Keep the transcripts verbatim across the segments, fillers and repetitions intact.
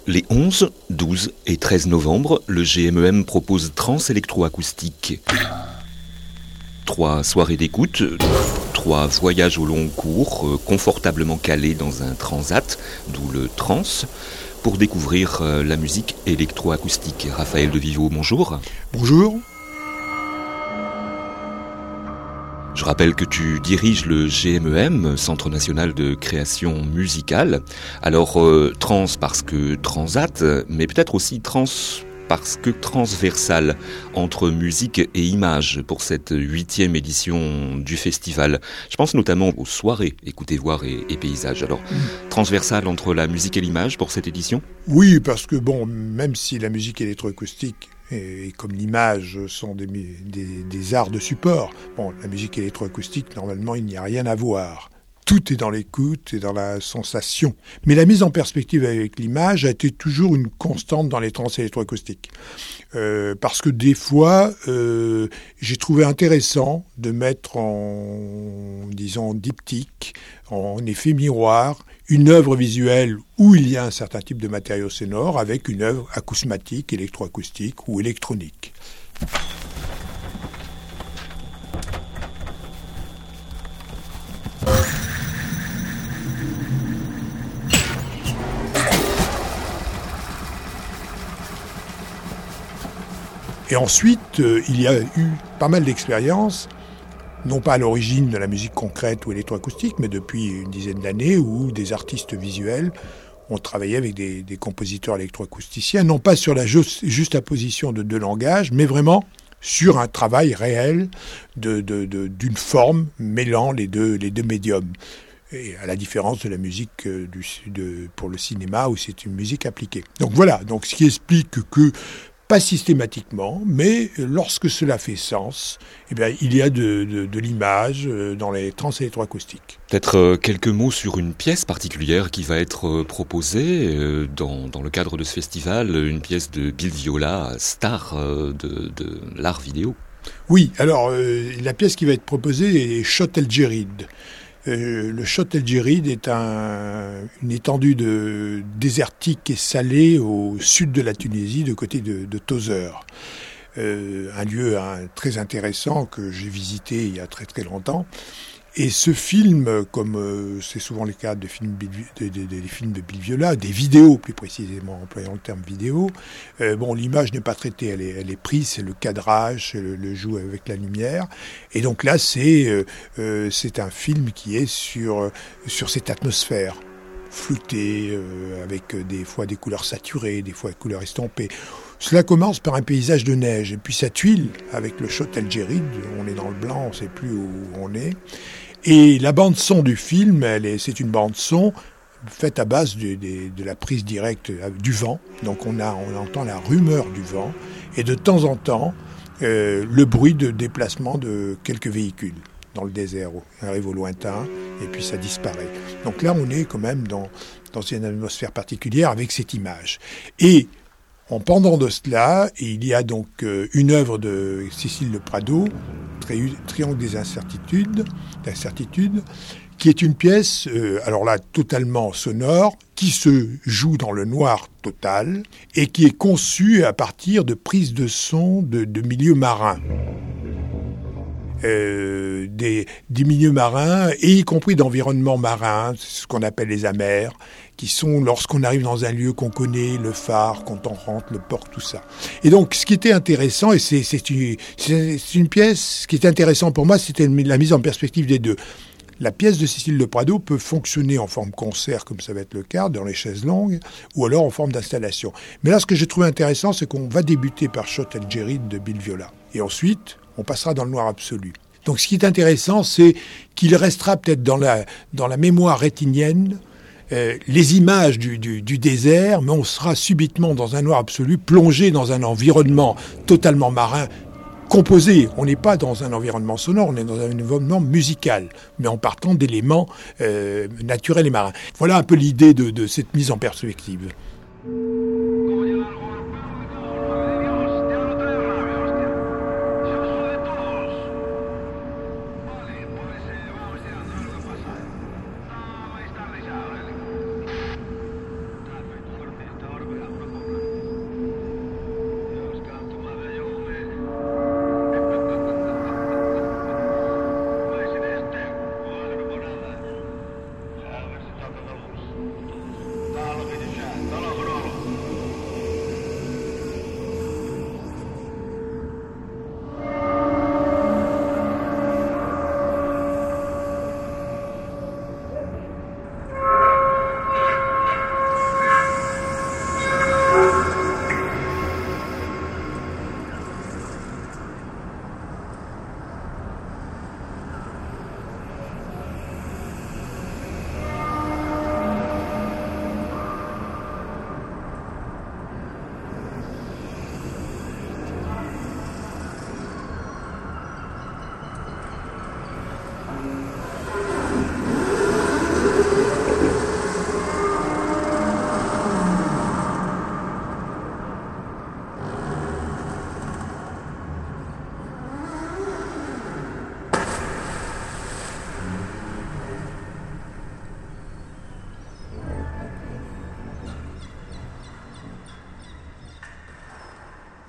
Les onze, douze et treize novembre, le G M E M propose Trans électroacoustique. Trois soirées d'écoute, trois voyages au long cours, euh, confortablement calés dans un transat, d'où le trans, pour découvrir euh, la musique électroacoustique. Raphaël de Viveau, bonjour. Bonjour. Je rappelle que tu diriges le G M E M, Centre National de Création Musicale. Alors, euh, trans parce que transat, mais peut-être aussi trans parce que transversal, entre musique et image pour cette huitième édition du festival. Je pense notamment aux soirées Écoutez, voir et, et paysages. Alors, mmh. transversal entre la musique et l'image pour cette édition ? Oui, parce que bon, même si la musique électroacoustique et comme l'image sont des, des, des arts de support, bon, la musique électroacoustique, normalement, il n'y a rien à voir. Tout est dans l'écoute et dans la sensation. Mais la mise en perspective avec l'image a été toujours une constante dans les trans électroacoustiques. Euh, parce que des fois, euh, j'ai trouvé intéressant de mettre en, disons, diptyque, en effet miroir, une œuvre visuelle où il y a un certain type de matériau sonore avec une œuvre acousmatique, électroacoustique ou électronique. Et ensuite, euh, il y a eu pas mal d'expériences, non pas à l'origine de la musique concrète ou électroacoustique, mais depuis une dizaine d'années, où des artistes visuels ont travaillé avec des, des compositeurs électroacousticiens, non pas sur la juste, juste apposition de deux langages, mais vraiment sur un travail réel de, de, de, d'une forme mêlant les deux, les deux médiums. Et à la différence de la musique du, de, pour le cinéma, où c'est une musique appliquée. Donc voilà, donc ce qui explique que pas systématiquement, mais lorsque cela fait sens, eh bien, il y a de, de, de l'image dans les trans électroacoustiques. Peut-être euh, quelques mots sur une pièce particulière qui va être euh, proposée euh, dans, dans le cadre de ce festival, une pièce de Bill Viola, star euh, de, de l'art vidéo. Oui, alors euh, la pièce qui va être proposée est Chott El Djerid. Euh, le Chott El Djerid est un, une étendue de, désertique et salée au sud de la Tunisie, de côté de, de Tozeur. Euh, un lieu hein, très intéressant que j'ai visité il y a très très longtemps. Et ce film, comme euh, c'est souvent le cas de films de, de, de, des films de Bill Viola, des vidéos plus précisément, employant le terme vidéo, euh, bon, l'image n'est pas traitée, elle est, elle est prise, c'est le cadrage, c'est le, le jeu avec la lumière. Et donc là, c'est, euh, euh, c'est un film qui est sur, sur cette atmosphère floutée, euh, avec des fois des couleurs saturées, des fois des couleurs estampées. Cela commence par un paysage de neige, et puis ça tuile avec le Chott El Djerid, on est dans le blanc, on ne sait plus où on est. Et la bande-son du film, elle est, c'est une bande-son faite à base de, de, de la prise directe du vent. Donc on, a, on entend la rumeur du vent, et de temps en temps, euh, le bruit de déplacement de quelques véhicules dans le désert. On arrive au lointain, et puis ça disparaît. Donc là, on est quand même dans, dans une atmosphère particulière avec cette image. Et en pendant de cela, il y a donc une œuvre de Cécile Le Prado, tri- Triangle des incertitudes, d'incertitude, qui est une pièce, euh, alors là, totalement sonore, qui se joue dans le noir total et qui est conçue à partir de prises de son de, de milieux marins. Euh, des, des milieux marins, et y compris d'environnements marins, ce qu'on appelle les amers, qui sont, lorsqu'on arrive dans un lieu qu'on connaît, le phare, quand on rentre, le port, tout ça. Et donc, ce qui était intéressant, et c'est, c'est, une, c'est une pièce, ce qui était intéressant pour moi, c'était la mise en perspective des deux. La pièce de Cécile Le Prado peut fonctionner en forme concert, comme ça va être le cas, dans les chaises longues, ou alors en forme d'installation. Mais là, ce que j'ai trouvé intéressant, c'est qu'on va débuter par Chott El Djerid de Bill Viola. Et ensuite, on passera dans le noir absolu. Donc ce qui est intéressant, c'est qu'il restera peut-être dans la, dans la mémoire rétinienne euh, les images du, du, du désert, mais on sera subitement dans un noir absolu, plongé dans un environnement totalement marin, composé. On n'est pas dans un environnement sonore, on est dans un environnement musical, mais en partant d'éléments euh, naturels et marins. Voilà un peu l'idée de, de cette mise en perspective.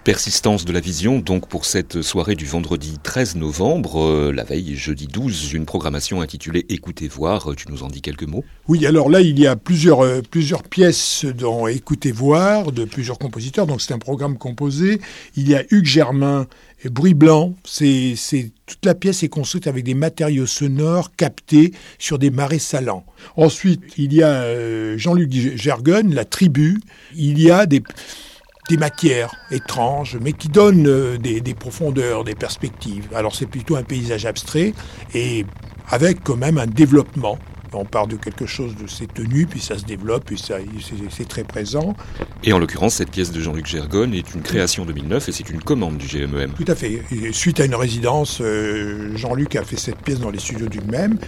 Persistance de la vision, donc pour cette soirée du vendredi treize novembre, euh, la veille jeudi douze, une programmation intitulée Écoutez voir, tu nous en dis quelques mots? Oui, alors là il y a plusieurs, euh, plusieurs pièces dans Écoutez voir, de plusieurs compositeurs, donc c'est un programme composé. Il y a Hugues Germain, et Bruit blanc, c'est, c'est, toute la pièce est construite avec des matériaux sonores captés sur des marais salants. Ensuite, il y a euh, Jean-Luc Gergonne, La Tribu, il y a des... des matières étranges, mais qui donnent euh, des, des profondeurs, des perspectives. Alors c'est plutôt un paysage abstrait, et avec quand même un développement. On part de quelque chose de c'est tenu, puis ça se développe, puis ça, c'est, c'est très présent. Et en l'occurrence, cette pièce de Jean-Luc Gergonne est une création deux mille neuf, et c'est une commande du G M E M. Tout à fait. Et suite à une résidence, euh, Jean-Luc a fait cette pièce dans les studios du M E M.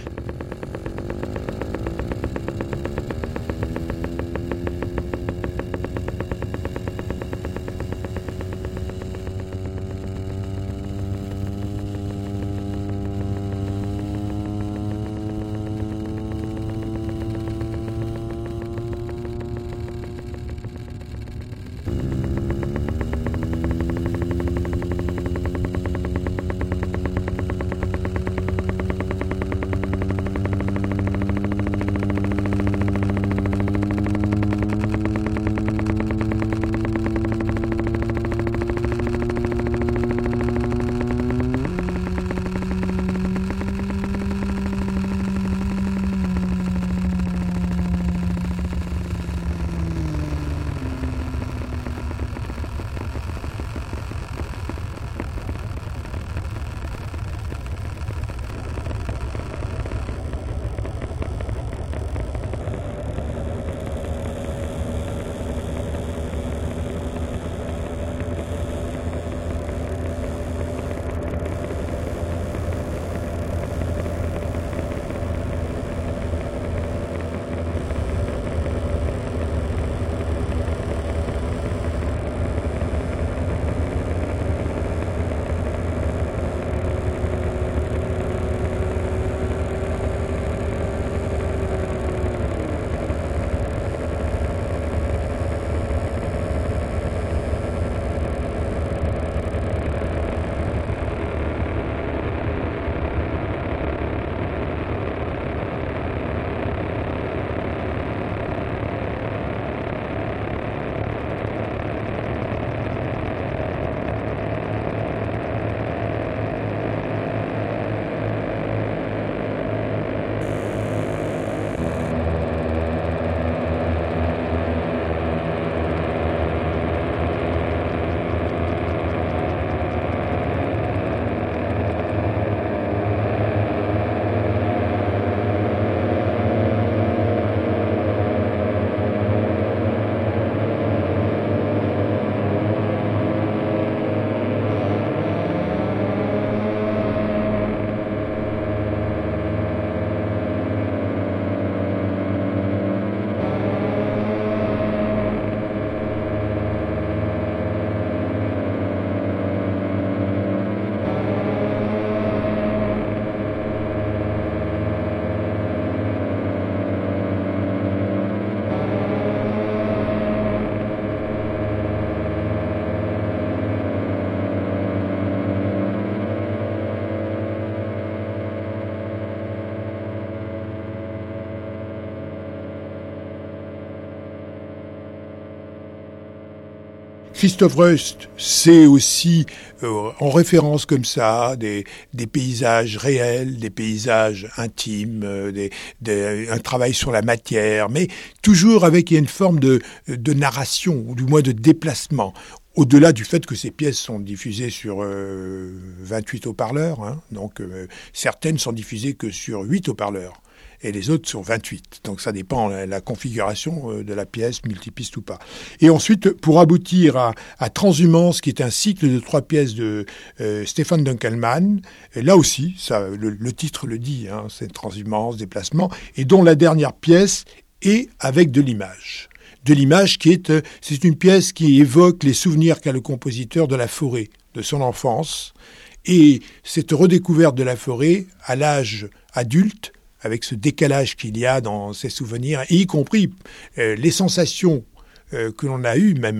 Christophe Rust, c'est aussi euh, en référence comme ça des, des paysages réels, des paysages intimes, euh, des, des, un travail sur la matière, mais toujours avec une forme de, de narration, ou du moins de déplacement. Au-delà du fait que ces pièces sont diffusées sur euh, vingt-huit haut-parleurs, hein, donc euh, certaines sont diffusées que sur huit haut-parleurs. Et les autres sont vingt-huit. Donc ça dépend de la configuration de la pièce, multipiste ou pas. Et ensuite, pour aboutir à, à Transhumance, qui est un cycle de trois pièces de euh, Stéphane Dunkelman, et là aussi, ça, le, le titre le dit, hein, c'est Transhumance, déplacement, et dont la dernière pièce est avec de l'image. De l'image qui est, c'est une pièce qui évoque les souvenirs qu'a le compositeur de la forêt, de son enfance, et cette redécouverte de la forêt à l'âge adulte, avec ce décalage qu'il y a dans ses souvenirs, et y compris euh, les sensations euh, que l'on a eues, même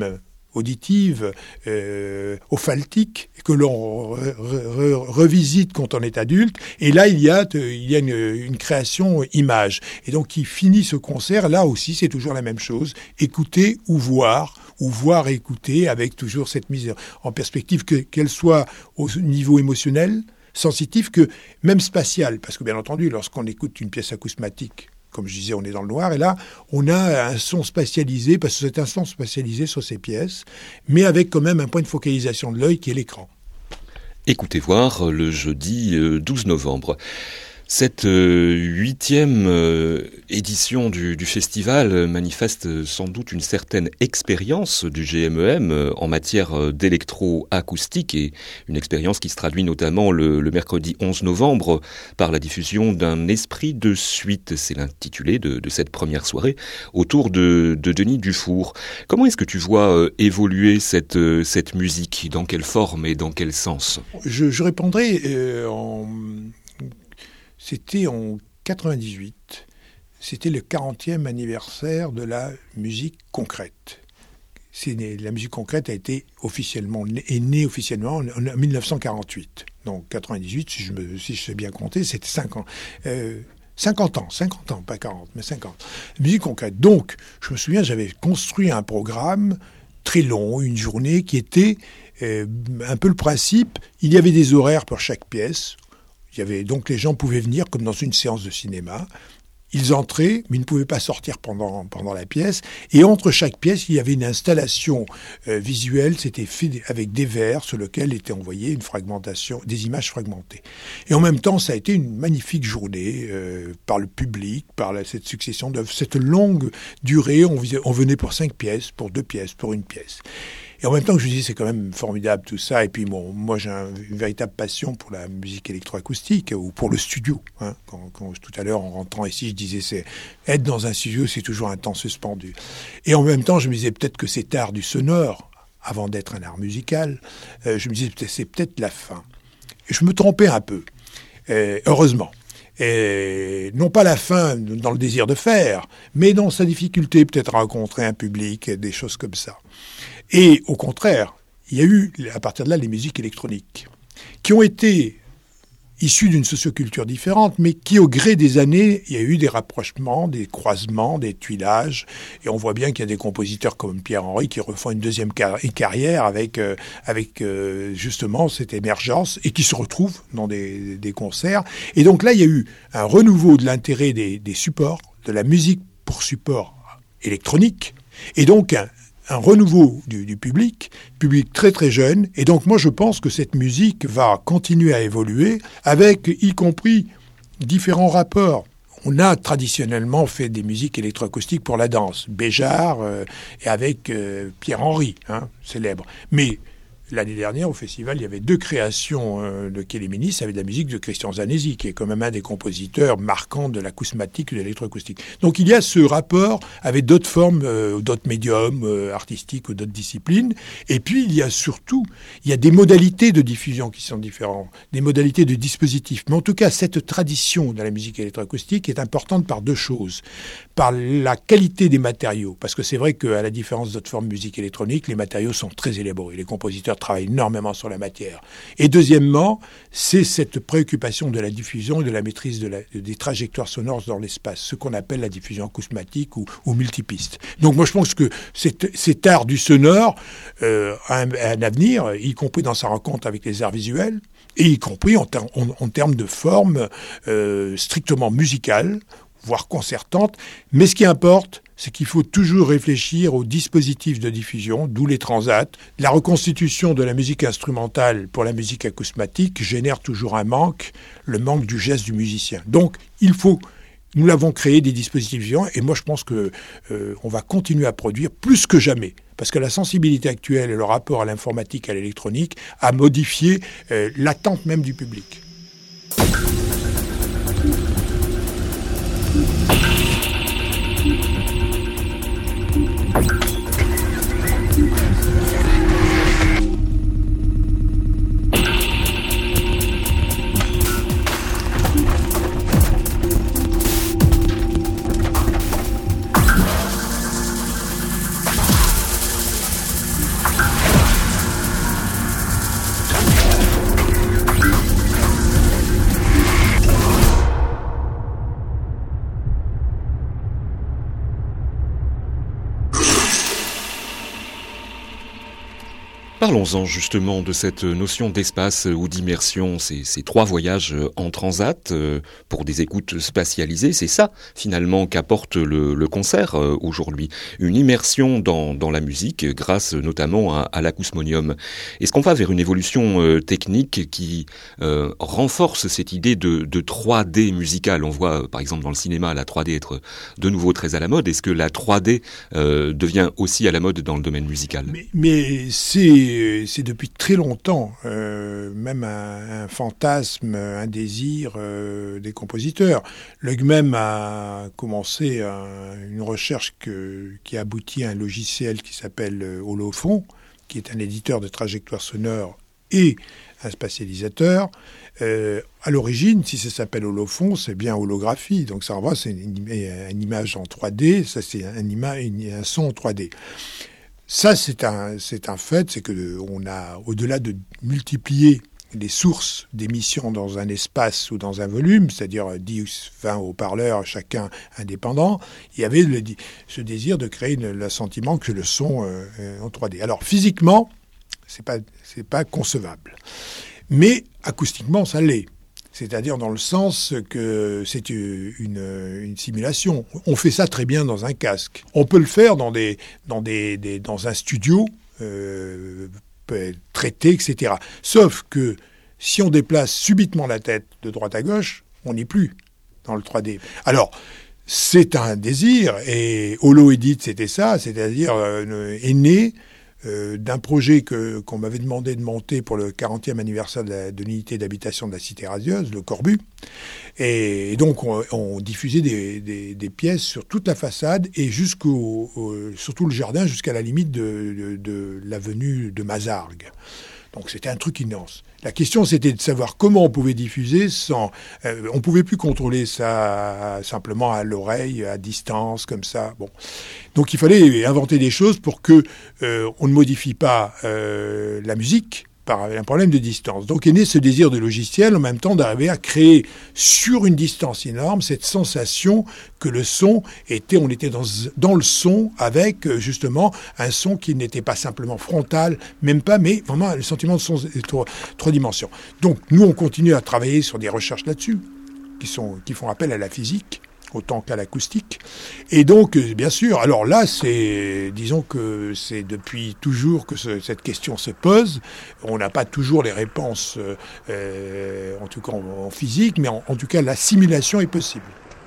auditive, euh, ophtalmique, que l'on re, re, revisite quand on est adulte. Et là, il y a, il y a une, une création image. Et donc, qui finit ce concert, là aussi, c'est toujours la même chose. Écouter ou voir, ou voir et écouter, avec toujours cette mise en perspective, que, qu'elle soit au niveau émotionnel, sensitif, que même spatial. Parce que, bien entendu, lorsqu'on écoute une pièce acousmatique, comme je disais, on est dans le noir, et là, on a un son spatialisé, parce que c'est un son spatialisé sur ces pièces, mais avec quand même un point de focalisation de l'œil qui est l'écran. Écoutez voir le jeudi douze novembre. Cette euh, huitième euh, édition du, du festival manifeste sans doute une certaine expérience du G M E M euh, en matière d'électroacoustique, et une expérience qui se traduit notamment le, le mercredi onze novembre par la diffusion d'un esprit de suite, c'est l'intitulé de, de cette première soirée, autour de, de Denis Dufour. Comment est-ce que tu vois euh, évoluer cette, euh, cette musique? Dans quelle forme et dans quel sens? Je, je répondrai euh, en... C'était en quatre-vingt-dix-huit, c'était le quarantième anniversaire de la musique concrète. C'est né, la musique concrète a été officiellement, est née officiellement en, en mille neuf cent quarante-huit. Donc quatre-vingt-dix-huit, si je, me, si je sais bien compter, c'était cinq ans. Euh, cinquante ans, cinquante ans, pas quarante, mais cinquante. Musique concrète. Donc, je me souviens, j'avais construit un programme très long, une journée qui était euh, un peu le principe. Il y avait des horaires pour chaque pièce. Il y avait, donc les gens pouvaient venir comme dans une séance de cinéma. Ils entraient, mais ils ne pouvaient pas sortir pendant, pendant la pièce. Et entre chaque pièce, il y avait une installation euh, visuelle. C'était fait avec des verres sur lesquels était envoyée une fragmentation, des images fragmentées. Et en même temps, ça a été une magnifique journée euh, par le public, par la, cette succession de cette longue durée. On, on venait pour cinq pièces, pour deux pièces, pour une pièce. Et en même temps que je me disais, c'est quand même formidable tout ça. Et puis, bon, moi, j'ai un, une véritable passion pour la musique électroacoustique ou pour le studio. Hein. Quand, quand, tout à l'heure, en rentrant ici, je disais, c'est être dans un studio, c'est toujours un temps suspendu. Et en même temps, je me disais peut-être que cet art du sonore, avant d'être un art musical, euh, je me disais, c'est peut-être la fin. Et je me trompais un peu, euh, heureusement. Et non pas la fin dans le désir de faire, mais dans sa difficulté peut-être à rencontrer un public, des choses comme ça. Et au contraire, il y a eu, à partir de là, les musiques électroniques, qui ont été issues d'une socioculture différente, mais qui, au gré des années, il y a eu des rapprochements, des croisements, des tuilages. Et on voit bien qu'il y a des compositeurs comme Pierre-Henry qui refont une deuxième car- carrière avec, euh, avec euh, justement cette émergence et qui se retrouvent dans des, des concerts. Et donc là, il y a eu un renouveau de l'intérêt des, des supports, de la musique pour support électronique, et donc un un renouveau du, du public, public très très jeune. Et donc moi je pense que cette musique va continuer à évoluer avec y compris différents rapports. On a traditionnellement fait des musiques électroacoustiques pour la danse, Béjart euh, et avec euh, Pierre-Henry, hein, célèbre. Mais l'année dernière, au festival, il y avait deux créations euh, de Kéléménis avec de la musique de Christian Zanesi, qui est quand même un des compositeurs marquants de l'acousmatique et de l'électroacoustique. Donc il y a ce rapport avec d'autres formes, euh, d'autres médiums euh, artistiques ou d'autres disciplines. Et puis il y a surtout, il y a des modalités de diffusion qui sont différentes, des modalités de dispositifs. Mais en tout cas, cette tradition de la musique électroacoustique est importante par deux choses. Par la qualité des matériaux, parce que c'est vrai qu'à la différence d'autres formes de musique électronique, les matériaux sont très élaborés. Les compositeurs travaillent énormément sur la matière. Et deuxièmement, c'est cette préoccupation de la diffusion et de la maîtrise de la, des trajectoires sonores dans l'espace, ce qu'on appelle la diffusion acousmatique ou, ou multipiste. Donc moi je pense que cet, cet art du sonore euh, a, un, a un avenir, y compris dans sa rencontre avec les arts visuels, et y compris en, ter- en, en termes de forme euh, strictement musicale, voire concertante. Mais ce qui importe, c'est qu'il faut toujours réfléchir aux dispositifs de diffusion, d'où les transats. La reconstitution de la musique instrumentale pour la musique acousmatique génère toujours un manque, le manque du geste du musicien. Donc, il faut, nous l'avons créé, des dispositifs vivants, et moi je pense que euh, on va continuer à produire plus que jamais. Parce que la sensibilité actuelle et le rapport à l'informatique et à l'électronique a modifié euh, l'attente même du public. Parlons-en justement de cette notion d'espace ou d'immersion, ces, ces trois voyages en transat euh, pour des écoutes spatialisées, c'est ça finalement qu'apporte le, le concert euh, aujourd'hui, une immersion dans, dans la musique grâce notamment à, à l'acousmonium. Est-ce qu'on va vers une évolution euh, technique qui euh, renforce cette idée de, de trois D musicale? On voit euh, par exemple dans le cinéma la trois D être de nouveau très à la mode. Est-ce que la trois D euh, devient aussi à la mode dans le domaine musical? Mais, mais c'est c'est depuis très longtemps, euh, même un, un fantasme, un désir euh, des compositeurs. Luegmem a commencé un, une recherche que, qui a abouti à un logiciel qui s'appelle Holophon, qui est un éditeur de trajectoires sonores et un spatialisateur. Euh, à l'origine, si ça s'appelle holophon, c'est bien holographie. Donc ça renvoie, c'est une, une image en trois D, ça c'est un, ima- un son en trois D. Ça, c'est un, c'est un fait, c'est que on a, au-delà de multiplier les sources d'émissions dans un espace ou dans un volume, c'est-à-dire dix, vingt haut-parleurs, chacun indépendant, il y avait le, ce désir de créer le, le sentiment que le son euh, en trois D. Alors, physiquement, c'est pas, c'est pas concevable. Mais acoustiquement, ça l'est. C'est-à-dire dans le sens que c'est une, une simulation. On fait ça très bien dans un casque. On peut le faire dans, des, dans, des, des, dans un studio euh, traité, et cetera. Sauf que si on déplace subitement la tête de droite à gauche, on n'est plus dans le trois D. Alors, c'est un désir, et Holo Edit, c'était ça, c'est-à-dire euh, est né Euh, d'un projet que, qu'on m'avait demandé de monter pour le quarantième anniversaire de, la, de l'unité d'habitation de la Cité radieuse, le Corbu. Et, et donc, on, on diffusait des, des, des pièces sur toute la façade et jusqu'au, au, surtout le jardin, jusqu'à la limite de, de, de l'avenue de Mazargues. Donc, c'était un truc immense. La question, c'était de savoir comment on pouvait diffuser sans... Euh, on pouvait plus contrôler ça simplement à l'oreille, à distance, comme ça. Bon. Donc, il fallait inventer des choses pour que euh, on ne modifie pas euh, la musique par un problème de distance. Donc est né ce désir de logiciel en même temps d'arriver à créer sur une distance énorme cette sensation que le son était, on était dans, dans le son avec justement un son qui n'était pas simplement frontal, même pas, mais vraiment le sentiment de son trois, trois dimensions. Donc nous on continue à travailler sur des recherches là-dessus qui sont, qui font appel à la physique autant qu'à l'acoustique. Et donc, bien sûr, alors là, c'est, disons que c'est depuis toujours que ce, cette question se pose. On n'a pas toujours les réponses, euh, en tout cas en, en physique, mais en, en tout cas, la simulation est possible.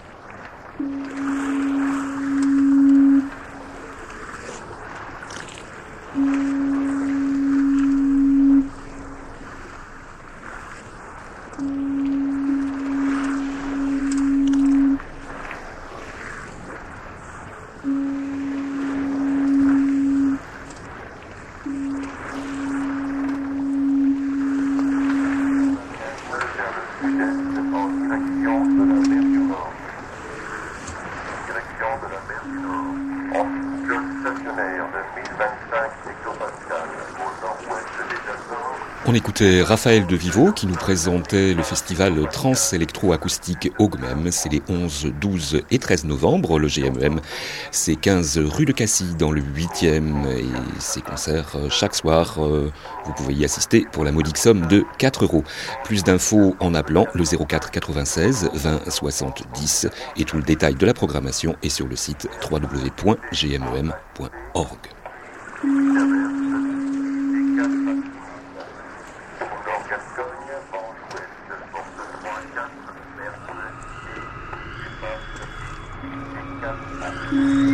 On écoutait Raphaël de Vivo qui nous présentait le festival Trans Électro-Acoustique Augmem. C'est les onze, douze et treize novembre. Le G M E M, c'est quinze rue de Cassis dans le huitième. Et ces concerts chaque soir, vous pouvez y assister pour la modique somme de quatre euros. Plus d'infos en appelant le zéro quatre quatre-vingt-seize vingt soixante-dix. Et tout le détail de la programmation est sur le site w w w point g m e m point org. Mm-hmm.